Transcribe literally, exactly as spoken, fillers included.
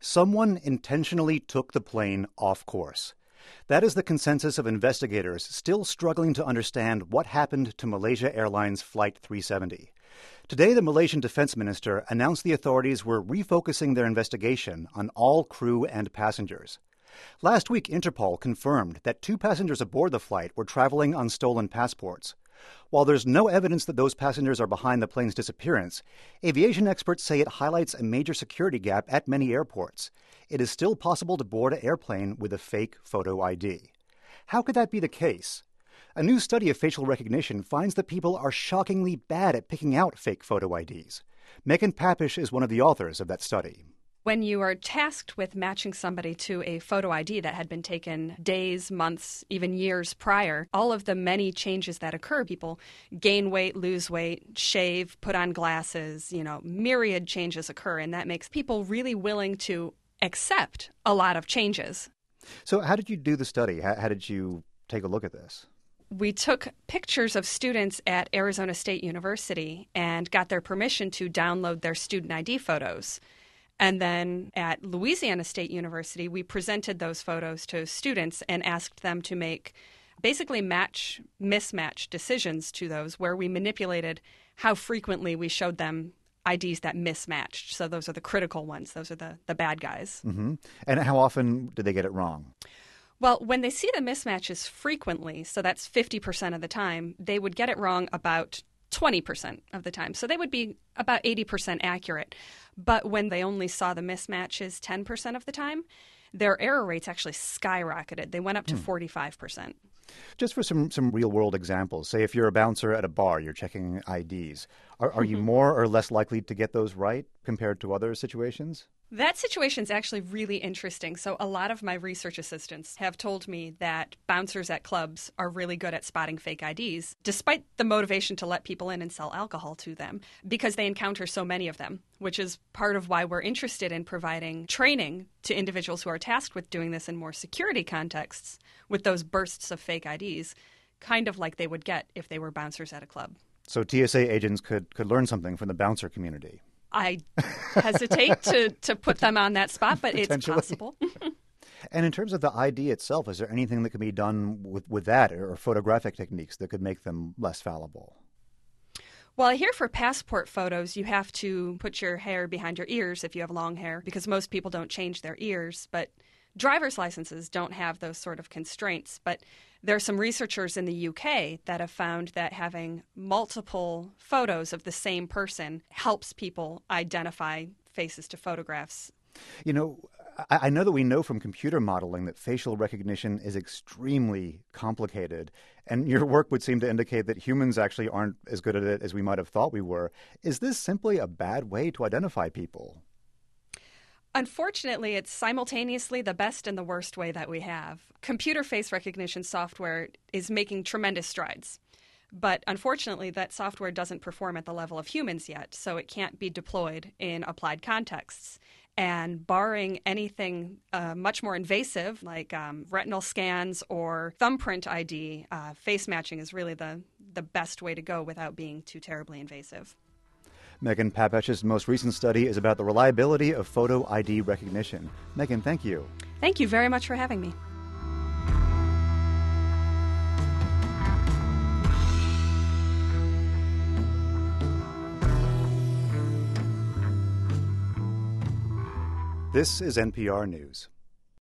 Someone intentionally took the plane off course. That is the consensus of investigators still struggling to understand what happened to Malaysia Airlines Flight three seventy. Today, the Malaysian defense minister announced the authorities were refocusing their investigation on all crew and passengers. Last week, Interpol confirmed that two passengers aboard the flight were traveling on stolen passports. While there's no evidence that those passengers are behind the plane's disappearance, aviation experts say it highlights a major security gap at many airports. It is still possible to board an airplane with a fake photo I D. How could that be the case? A new study of facial recognition finds that people are shockingly bad at picking out fake photo I Ds. Megan Papish is one of the authors of that study. When you are tasked with matching somebody to a photo I D that had been taken days, months, even years prior, all of the many changes that occur, people gain weight, lose weight, shave, put on glasses, you know, myriad changes occur, and that makes people really willing to accept a lot of changes. So how did you do the study? How, how did you take a look at this? We took pictures of students at Arizona State University and got their permission to download their student I D photos. And then at Louisiana State University, we presented those photos to students and asked them to make basically match, mismatch decisions to those, where we manipulated how frequently we showed them I Ds that mismatched. So those are the critical ones. Those are the, the bad guys. Mm-hmm. And how often did they get it wrong? Well, when they see the mismatches frequently, so that's fifty percent of the time, they would get it wrong about twenty percent of the time. So they would be about eighty percent accurate. But when they only saw the mismatches ten percent of the time, their error rates actually skyrocketed. They went up to hmm. forty-five percent. Just for some, some real-world examples, say if you're a bouncer at a bar, you're checking I Ds. Are, are mm-hmm. you more or less likely to get those right compared to other situations? That situation is actually really interesting. So a lot of my research assistants have told me that bouncers at clubs are really good at spotting fake I Ds, despite the motivation to let people in and sell alcohol to them, because they encounter so many of them, which is part of why we're interested in providing training to individuals who are tasked with doing this in more security contexts with those bursts of fake I Ds, kind of like they would get if they were bouncers at a club. So T S A agents could, could learn something from the bouncer community. I hesitate to, to put them on that spot, but it's possible. And in terms of the I D itself, is there anything that can be done with, with that or photographic techniques that could make them less fallible? Well, I hear for passport photos, you have to put your hair behind your ears if you have long hair, because most people don't change their ears. But driver's licenses don't have those sort of constraints. But there are some researchers in the U K that have found that having multiple photos of the same person helps people identify faces to photographs. You know, I, I know that we know from computer modeling that facial recognition is extremely complicated, and your work would seem to indicate that humans actually aren't as good at it as we might have thought we were. Is this simply a bad way to identify people? Unfortunately, it's simultaneously the best and the worst way that we have. Computer face recognition software is making tremendous strides. But unfortunately, that software doesn't perform at the level of humans yet, so it can't be deployed in applied contexts. And barring anything uh, much more invasive, like um, retinal scans or thumbprint I D, uh, face matching is really the, the best way to go without being too terribly invasive. Megan Papish's most recent study is about the reliability of photo I D recognition. Megan, thank you. Thank you very much for having me. This is N P R News.